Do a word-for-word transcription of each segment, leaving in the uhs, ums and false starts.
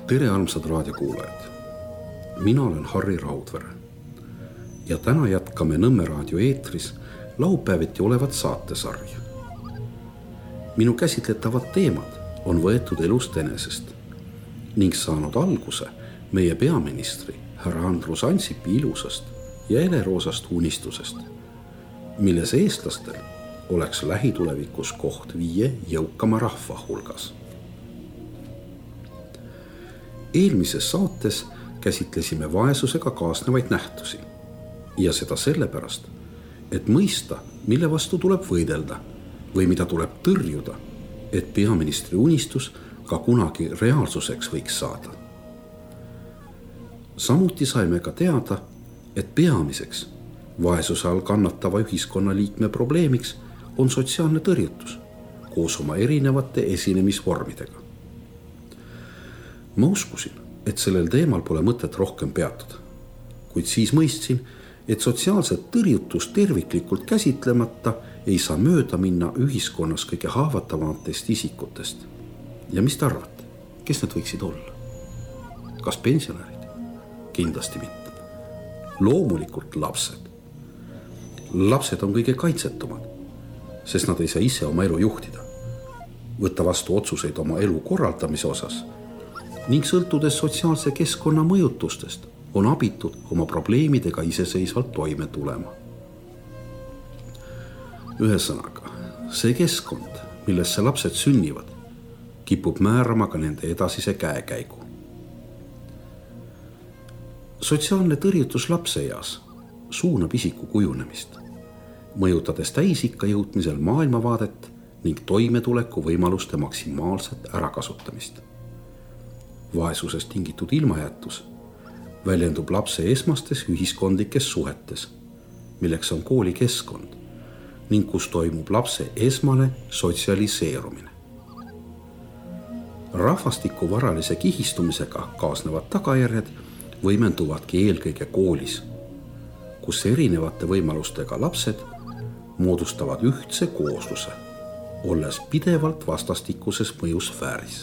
Tere armsad raadiokuulajad. Mina olen Harri Raudvere ja täna jätkame Nõmme raadio eetris laupäeviti olevat saatesarja. Minu käsitletavad teemad on võetud elust enesest ning saanud alguse meie peaministri härra Andrus Ansipi ilusast ja eleroosast unistusest, milles eestlastel oleks lähitulevikus koht viie jõukama rahva hulgas. Eelmises saates käsitlesime vaesusega kaasnevaid nähtusi ja seda sellepärast, et mõista, mille vastu tuleb võidelda või mida tuleb tõrjuda, et peaministri unistus ka kunagi reaalsuseks võiks saada. Samuti saime ka teada, et peamiseks vaesuse all kannatava ühiskonnaliikme probleemiks on sotsiaalne tõrjutus koos oma erinevate esinemisvormidega. Ma uskusin, et sellel teemal pole mõtet rohkem peatuda, kuid siis mõistsin, et sotsiaalset tõrjutust terviklikult käsitlemata ei saa mööda minna ühiskonnas kõige haavatavamatest isikutest. Ja mis te arvate, kes need võiksid olla? Kas pensionärid? Kindlasti mitte. Loomulikult lapsed. Lapsed on kõige kaitsetumad, sest nad ei saa ise oma elu juhtida, võtta vastu otsuseid oma elu korraldamise osas ning sõltudes sotsiaalse keskkonna mõjutustest on abitud oma probleemidega iseseisvalt toime tulema. Ühesõnaga, see keskkond, millesse lapsed sünnivad, kipub määrama ka nende edasise käekäigu. Sotsiaalne tõrjutus lapseeas suunab isiku kujunemist, mõjutades täisikka jõudmisel maailmavaadet ning toimetuleku võimaluste maksimaalset ärakasutamist. Vaesusest tingitud ilmajätus väljendub lapse esmastes ühiskondlikes suhetes, milleks on koolikeskkond ning kus toimub lapse esmane sotsialiseerumine. Rahvastiku varalise kihistumisega kaasnevad tagajärjed võimenduvadki eelkõige koolis, kus erinevate võimalustega lapsed moodustavad ühtse koosluse, olles pidevalt vastastikuses mõjusfääris.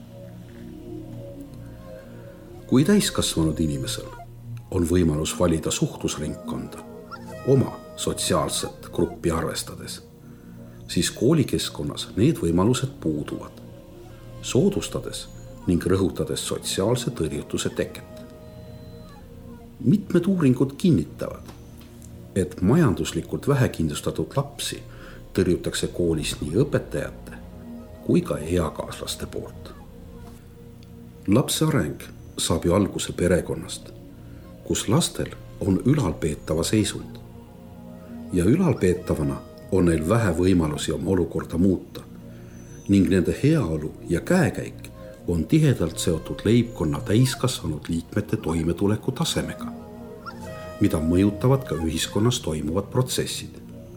Kui täiskasvanud inimesel on võimalus valida suhtlusringkonda oma sotsiaalset gruppi arvestades, siis koolikeskkonnas need võimalused puuduvad, soodustades ning rõhutades sotsiaalse tõrjutuse teket. Mitmed uuringud kinnitavad, et majanduslikult vähekindlustatud lapsi tõrjutakse koolis nii õpetajate kui ka eakaaslaste poolt. Lapse areng saab ju alguse perekonnast, kus lastel on ülalpeetava seisund ja ülalpeetavana on neil vähe võimalusi oma olukorda muuta ning nende heaolu ja käekäik on tihedalt seotud leibkonna täiskasvanud liikmete toimetuleku tasemega, mida mõjutavad ka ühiskonnas toimuvad protsessid.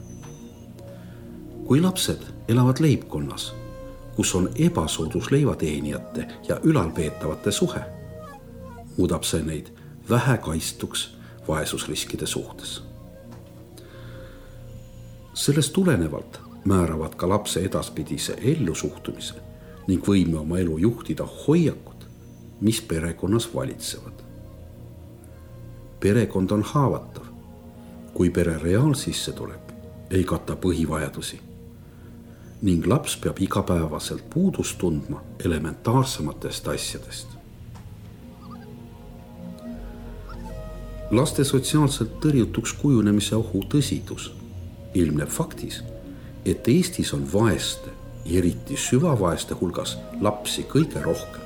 Kui lapsed elavad leibkonnas, kus on ebasoodus leivateenijate ja ülalpeetavate suhe, muudab see neid vähe kaistuks vaesusriskide suhtes. Sellest tulenevalt määravad ka lapse edaspidise ellu suhtumise ning võime oma elu juhtida hoiakud, mis perekonnas valitsevad. Perekond on haavatav, kui pere reaalsissetulek ei kata põhivajadusi ning laps peab igapäevaselt puudust tundma elementaarsematest asjadest. Laste sotsiaalselt tõrjutuks kujunemise ohu tõsidus ilmneb faktis, et Eestis on vaeste, eriti süvavaeste hulgas lapsi kõige rohkem.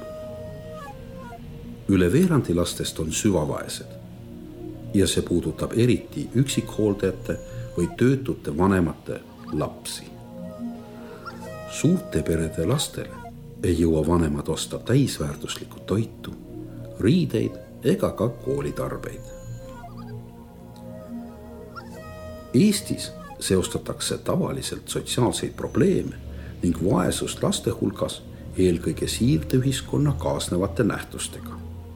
Üle veerandi lastest on süvavaesed ja see puudutab eriti üksikhooldajate või töötute vanemate lapsi. Suurte perede lastele ei jõua vanemad osta täisväärtuslikku toitu, riideid ega ka koolitarbeid. Eestis seostatakse tavaliselt sotsiaalseid probleeme ning vaesust laste hulgas eelkõige siirdeühiskonna kaasnevate nähtustega.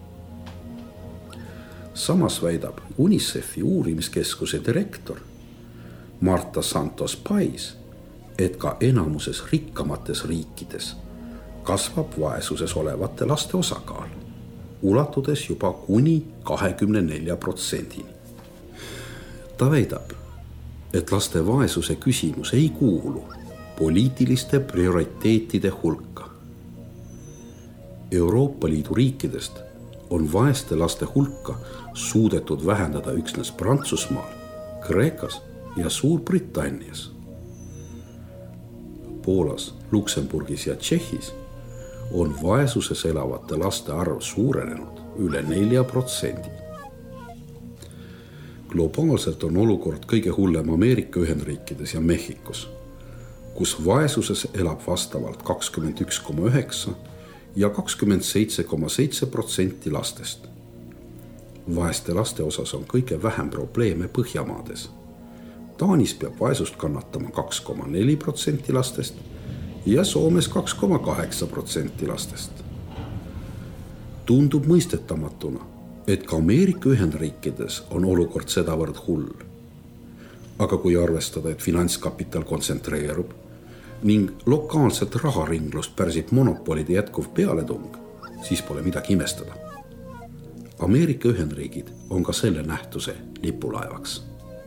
Samas väidab UNICEFi uurimiskeskuse direktor Marta Santos Pais, et ka enamuses rikkamates riikides kasvab vaesuses olevate laste osakaal ulatudes juba kuni kahekümne nelja protsendini. Ta väidab, et laste vaesuse küsimus ei kuulu poliitiliste prioriteetide hulka. Euroopa Liidu riikidest on vaeste laste hulka suudetud vähendada üksnes Prantsusmaal, Kreekas ja Suurbritannias. Poolas, Luksemburgis ja Tšehhis on vaesuses elavate laste arv suurenenud üle nelja protsendi. Globaalselt on olukord kõige hullem Ameerika Ühendriikides ja Mehhikos, kus vaesuses elab vastavalt kakskümmend üks koma üheksa ja kakskümmend seitse koma seitse protsenti lastest. Vaeste laste osas on kõige vähem probleeme Põhjamaades. Taanis peab vaesust kannatama kaks koma neli protsenti lastest ja Soomes kaks koma kaheksa protsenti lastest. Tundub mõistetamatuna, et ka Ameerika Ühendriikides on olukord sedavõrd hull. Aga kui arvestada, et finantskapital kontsentreerub ning lokaalset raharinglust pärsib monopolide jätkuv pealetung, siis pole midagi imestada. Ameerika Ühendriigid on ka selle nähtuse lipulaevaks.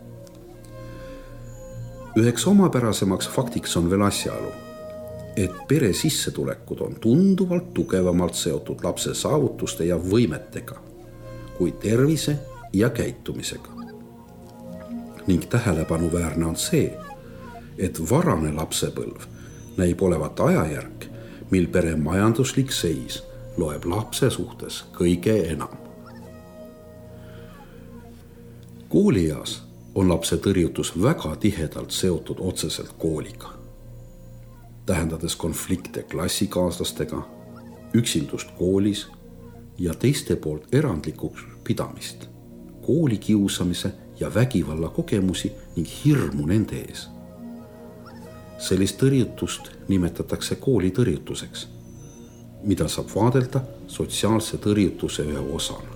Üheks omapärasemaks faktiks on veel asjaolu, et pere sissetulekud on tunduvalt tugevamalt seotud lapse saavutuste ja võimetega kui tervise ja käitumisega. Ning tähelepanuväärne on see, et varane lapsepõlv näib olevat ajajärk, mil pere majanduslik seis loeb lapse suhtes kõige enam. Koolieas on lapse tõrjutus väga tihedalt seotud otseselt kooliga, tähendades konflikte klassikaaslastega, üksindust koolis ja teiste poolt erandlikuks pidamist, kooli kiusamise ja vägivalla kogemusi ning hirmu nende ees. Sellist tõrjutust nimetatakse koolitõrjutuseks, mida saab vaadelda sotsiaalse tõrjutuse ühe osana.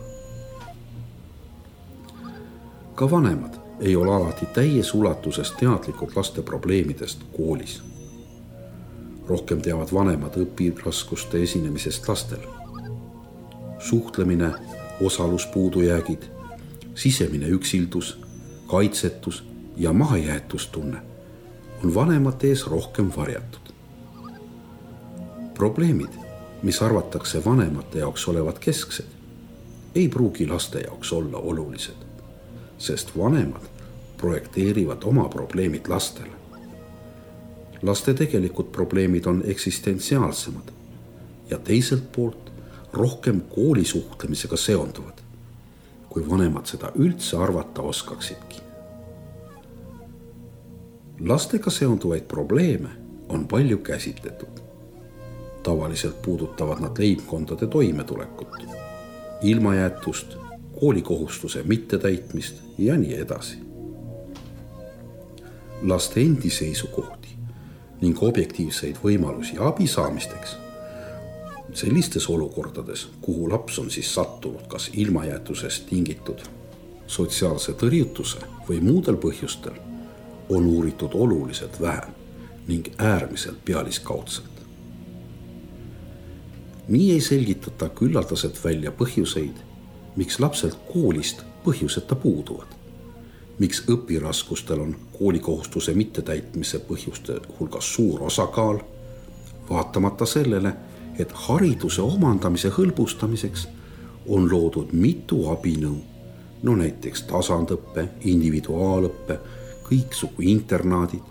Ka vanemad ei ole alati täies ulatuses teadlikud laste probleemidest koolis. Rohkem teavad vanemad õpiraskuste esinemisest lastel. Suhtlemine, osaluspuudujäägid, sisemine üksildus, kaitsetus ja mahajäetustunne on vanemate ees rohkem varjatud. Probleemid, mis arvatakse vanemate jaoks olevat kesksed, ei pruugi laste jaoks olla olulised, sest vanemad projekteerivad oma probleemid lastele. Laste tegelikud probleemid on eksistentsiaalsemad ja teiselt poolt rohkem koolisuhtlemisega seonduvad, kui vanemad seda üldse arvata oskaksidki. Lastega seonduvaid probleeme on palju käsitletud. Tavaliselt puudutavad nad leibkondade toimetulekut, ilmajäetust, koolikohustuse mittetäitmist ja nii edasi. Laste endi seisukohti ning objektiivseid võimalusi abi saamisteks sellistes olukordades, kuhu laps on siis sattunud kas ilmajäetusest tingitud sotsiaalse tõrjutuse või muudel põhjustel, on uuritud oluliselt vähem ning äärmiselt pealiskaudselt. Nii ei selgitata küllaldaselt välja põhjuseid, miks lapselt koolist põhjuseta puuduvad, miks õpiraskustel on koolikohustuse mittetäitmise põhjuste hulgas suur osakaal, vaatamata sellele, et hariduse omandamise hõlbustamiseks on loodud mitu abinõu, no näiteks tasandõppe, individuaalõppe, kõiksugu internaadid.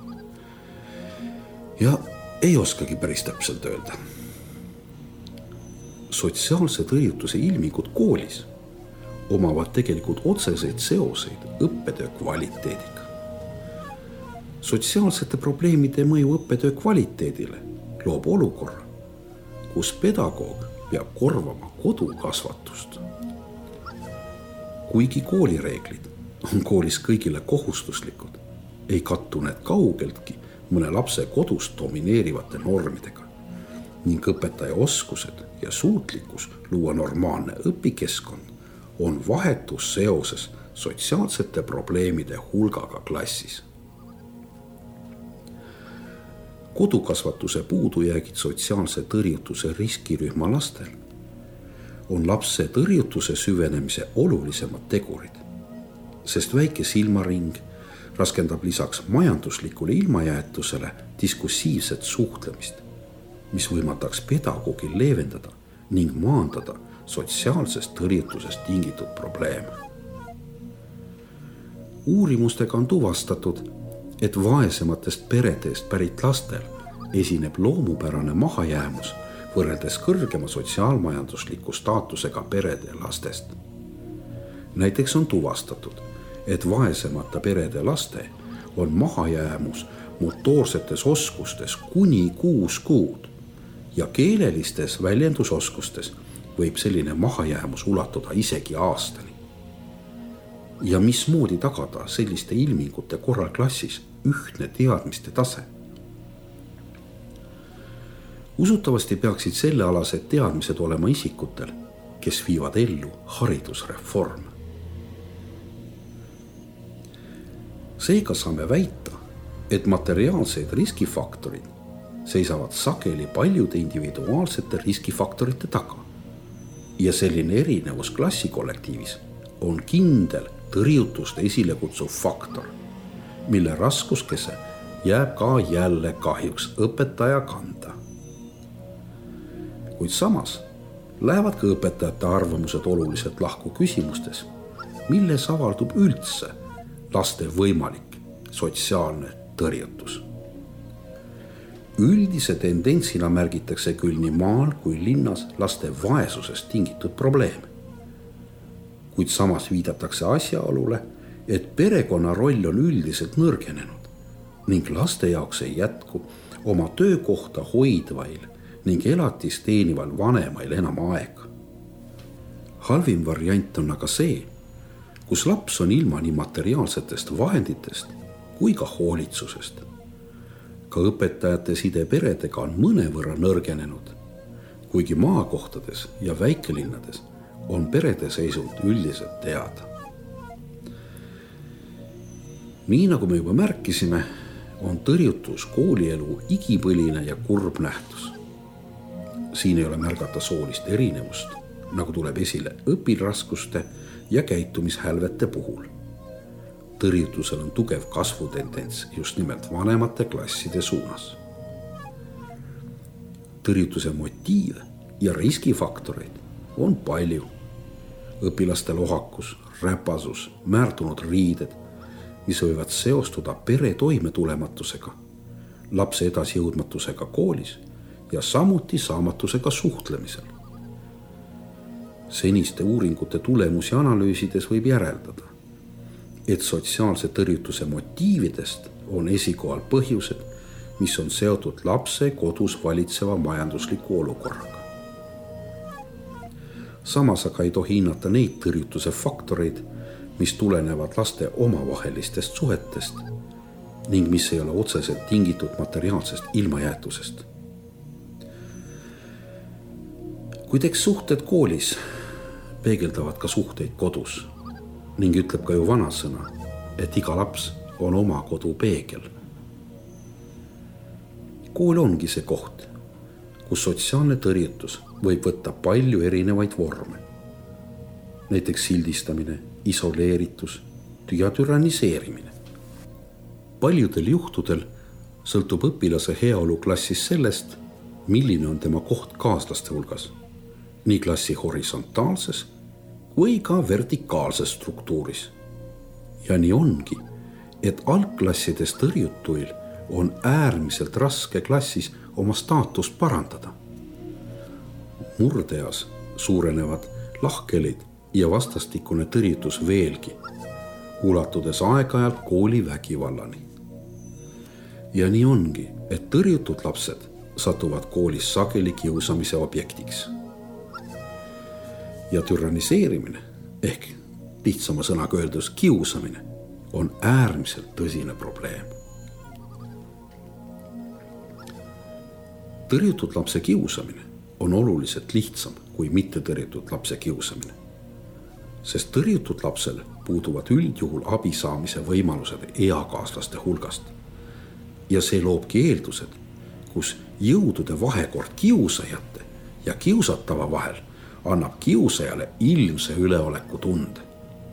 Ja ei oskagi päris täpselt öelda. Sotsiaalse tõrjutuse ilmingud koolis omavad tegelikult otseseid seoseid õppetöö kvaliteediga. Sotsiaalsete probleemide mõju õppetöö kvaliteedile loob olukorra, kus pedagoog peab korvama kodukasvatust. Kuigi koolireeglid on koolis kõigile kohustuslikud, ei kattu need kaugeltki mõne lapse kodust domineerivate normidega ning õpetaja oskused ja suutlikkus luua normaalne õpikeskkond on vahetus seoses sotsiaalsete probleemide hulgaga klassis. Kodukasvatuse puudujäägid sotsiaalse tõrjutuse riskirühma lastel on lapse tõrjutuse süvenemise olulisemad tegurid, sest väike silmaring raskendab lisaks majanduslikule ilmajäetusele diskussiivset suhtlemist, mis võimaldaks pedagoogil leevendada ning maandada sotsiaalsest tõrjutusest tingitud probleeme. Uurimustega on tuvastatud, et vaesematest peredest pärit lastel esineb loomupärane mahajäämus võrreldes kõrgema sotsiaalmajandusliku staatusega perede lastest. Näiteks on tuvastatud, et vaesemate perede laste on mahajäämus motoorsetes oskustes kuni kuus kuud ja keelelistes väljendusoskustes võib selline mahajäämus ulatuda isegi aastani. Ja mismoodi tagada selliste ilmingute korral klassis ühtne teadmiste tase? Usutavasti peaksid sellealased teadmised olema isikutel, kes viivad ellu haridusreforme. Seega saame väita, et materiaalsed riskifaktorid seisavad sageli paljude individuaalsete riskifaktorite taga ja selline erinevus klassikollektiivis on kindel tõrjutust esile kutsuv faktor, mille raskuskese jääb ka jälle kahjuks õpetaja kanda. Kuid samas lähevad ka õpetajate arvamused oluliselt lahku küsimustes, milles avaldub üldse laste võimalik sotsiaalne tõrjutus. Üldise tendentsina märgitakse küll nii maal kui linnas laste vaesusest tingitud probleeme. Kuid samas viidatakse asjaolule, et perekonna roll on üldiselt nõrgenenud ning laste jaoks ei jätku oma töökohta hoidvail ning elatist teenival vanemail enam aega. Halvim variant on aga see, kus laps on ilma nii materiaalsetest vahenditest kui ka hoolitsusest. Ka õpetajate side peredega on mõnevõrra nõrgenenud, kuigi maakohtades ja väikelinnades on perede seisund üldiselt teada. Nii nagu me juba märkisime, on tõrjutus koolielu igipõline ja kurb nähtus. Siin ei ole märgata soolist erinevust, nagu tuleb esile õpiraskuste ja käitumishälvete puhul. Tõrjutusel on tugev kasvutendents just nimelt vanemate klasside suunas. Tõrjutuse motiive ja riskifaktoreid on palju. Õpilaste lohakus, räpasus, määrdunud riided, mis võivad seostuda pere toimetulematusega, lapse edasijõudmatusega koolis ja samuti saamatusega suhtlemisel. Seniste uuringute tulemusi analüüsides võib järeldada, et sotsiaalse tõrjutuse motiividest on esikohal põhjused, mis on seotud lapse kodus valitseva majandusliku olukorraga. Samas aga ei tohi hinnata neid tõrjutuse faktoreid, mis tulenevad laste omavahelistest suhetest ning mis ei ole otseselt tingitud materiaalsest ilmajäetusest. Kuid eks suhted koolis peegeldavad ka suhteid kodus ning ütleb ka ju vanasõna, et iga laps on oma kodu peegel. Kool ongi see koht, kus sotsiaalne tõrjutus võib võtta palju erinevaid vorme. Näiteks sildistamine, isoleeritus ja türanniseerimine. Paljudel juhtudel sõltub õpilase heaolu klassis sellest, milline on tema koht kaaslaste hulgas, nii klassi horisontaalses või ka vertikaalses struktuuris. Ja nii ongi, et algklassides tõrjutuil on äärmiselt raske klassis oma staatust parandada. Murdeas suurenevad lahkelid ja vastastikune tõrjutus veelgi, ulatudes aeg-ajalt kooli vägivallani. Ja nii ongi, et tõrjutud lapsed satuvad koolis sageli kiusamise objektiks. Ja türanniseerimine ehk lihtsama sõnaga öeldus kiusamine on äärmiselt tõsine probleem. Tõrjutud lapse kiusamine on oluliselt lihtsam kui mitte tõrjutud lapse kiusamine, sest tõrjutud lapsel puuduvad üldjuhul abi saamise võimalused eakaaslaste hulgast ja see loobki eeldused, kus jõudude vahekord kiusajate ja kiusatava vahel annab kiusajale ilmse üleoleku tunde.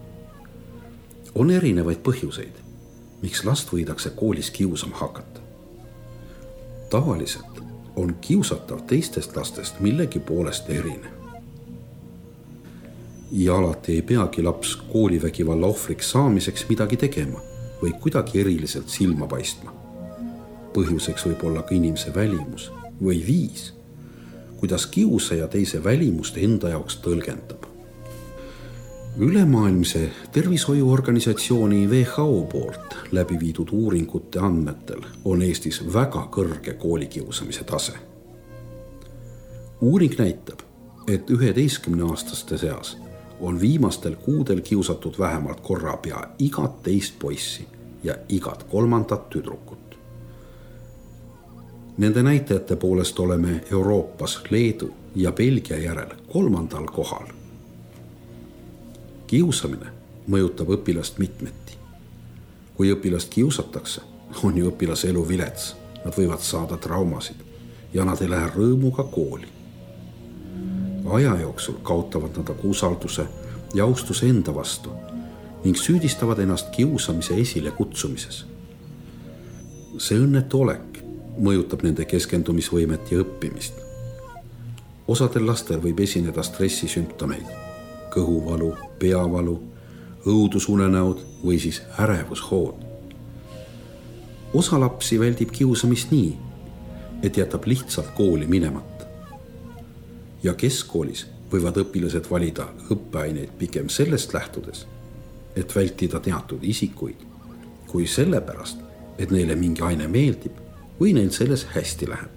On erinevaid põhjuseid, miks last võidakse koolis kiusama hakata. Tavaliselt on kiusatav teistest lastest millegi poolest erine. Ja alati ei peagi laps koolivägivalla ohvriks saamiseks midagi tegema või kuidagi eriliselt silma paistma. Põhjuseks võib olla ka inimese välimus või viis, kuidas kiusaja teise välimust enda jaoks tõlgendab. Ülemaailmse tervishoiuorganisatsiooni W H O poolt läbi viidud uuringute andmetel on Eestis väga kõrge koolikiusamise tase. Uuring näitab, et üheteistkümne aastaste seas on viimastel kuudel kiusatud vähemalt korra pea igat teist poissi ja igat kolmandat tüdrukut. Nende näitajate poolest oleme Euroopas Leedu ja Belgia järel kolmandal kohal. Kiusamine mõjutab õpilast mitmeti. Kui õpilast kiusatakse, on ju õpilase elu vilets. Nad võivad saada traumasid ja nad ei lähe rõõmuga kooli. Aja jooksul kaotavad nad aga usalduse ja austuse enda vastu ning süüdistavad ennast kiusamise esile kutsumises. See õnnetu olek mõjutab nende keskendumisvõimet ja õppimist. Osadel lastel võib esineda stressisümptomeid, kõhuvalu, peavalu, õudusunenäod või siis ärevushood. Osa lapsi väldib kiusamist nii, et jätab lihtsalt kooli minemata. Ja keskkoolis võivad õpilased valida õppeaineid pigem sellest lähtudes, et vältida teatud isikuid, kui sellepärast, et neile mingi aine meeldib või neil selles hästi läheb.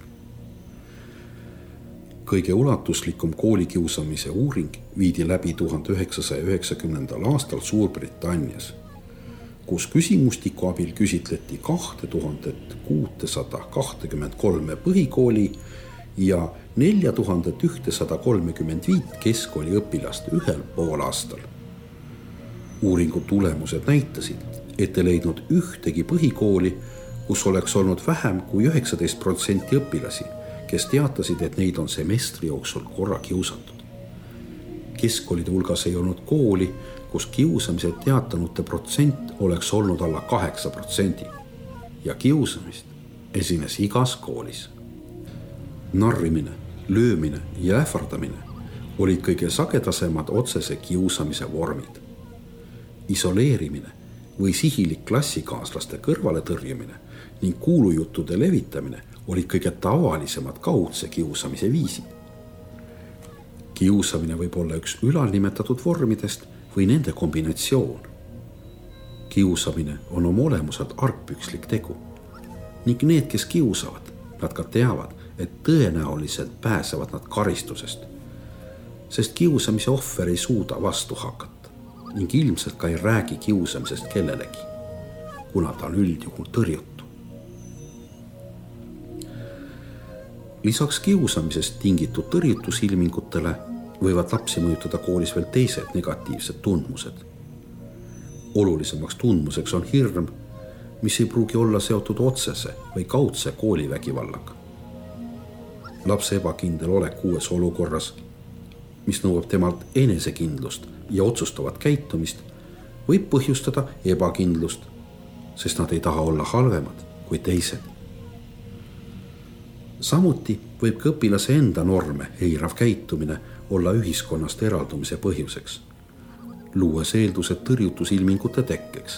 Kõige ulatuslikum koolikiusamise uuring viidi läbi tuhande üheksasaja üheksakümnendal aastal Suurbritannias, kus küsimustiku abil küsitleti kaks tuhat kuussada kakskümmend kolm põhikooli ja neli tuhat sada kolmkümmend viis keskkooli õpilast ühel pool aastal. Uuringu tulemused näitasid, et ei leidnud ühtegi põhikooli, kus oleks olnud vähem kui üheksateist protsenti õpilasi, kes teatasid, et neid on semestri jooksul korra kiusatud. Keskkoolide hulgas ei olnud kooli, kus kiusamise teatanute protsent oleks olnud alla kaheksa protsendi ja kiusamist esines igas koolis. Narrimine, löömine ja ähvardamine olid kõige sagedasemad otsese kiusamise vormid. Isoleerimine või sihilik klassikaaslaste kõrvale tõrjumine ning kuulujuttude levitamine olid kõige tavalisemad kaudse kiusamise viisid. Kiusamine võib olla üks ülalnimetatud vormidest või nende kombinatsioon. Kiusamine on oma olemuselt argpükslik tegu ning need, kes kiusavad, nad ka teavad, et tõenäoliselt pääsevad nad karistusest, sest kiusamise ohver ei suuda vastu hakata ning ilmselt ka ei räägi kiusamisest kellelegi, kuna ta on üldjuhul tõrjutu. Lisaks kiusamisest tingitud tõrjutusilmingutele võivad lapsi mõjutada koolis veel teised negatiivsed tundmused. Olulisemaks tundmuseks on hirm, mis ei pruugi olla seotud otsese või kaudse koolivägivallaga. Lapse ebakindel olek uues olukorras, mis nõuab temalt enesekindlust ja otsustavat käitumist, võib põhjustada ebakindlust, sest nad ei taha olla halvemad kui teised. Samuti võib ka õpilase enda norme eirav käitumine olla ühiskonnast eraldumise põhjuseks, luues eeldused tõrjutusilmingute tekkeks.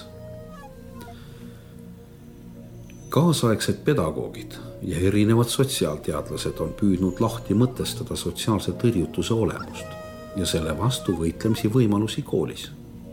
Kaasaegsed pedagoogid ja erinevad sotsiaalteadlased on püüdnud lahti mõtestada sotsiaalse tõrjutuse olemust ja selle vastu võitlemisi võimalusi koolis.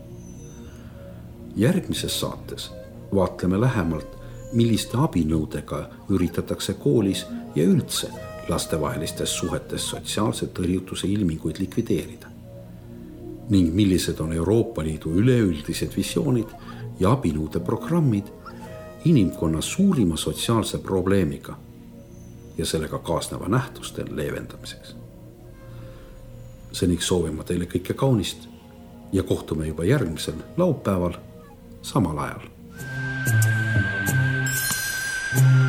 Järgmises saates vaatleme lähemalt, milliste abinõudega üritatakse koolis ja üldse lastevahelistes suhetes sotsiaalse tõrjutuse ilminguid likvideerida ning millised on Euroopa Liidu üleüldised visioonid ja abinõude programmid inimkonna suurima sotsiaalse probleemiga ja sellega kaasneva nähtuste leevendamiseks. Seniks soovime teile kõike kaunist ja kohtume juba järgmisel laupäeval samal ajal.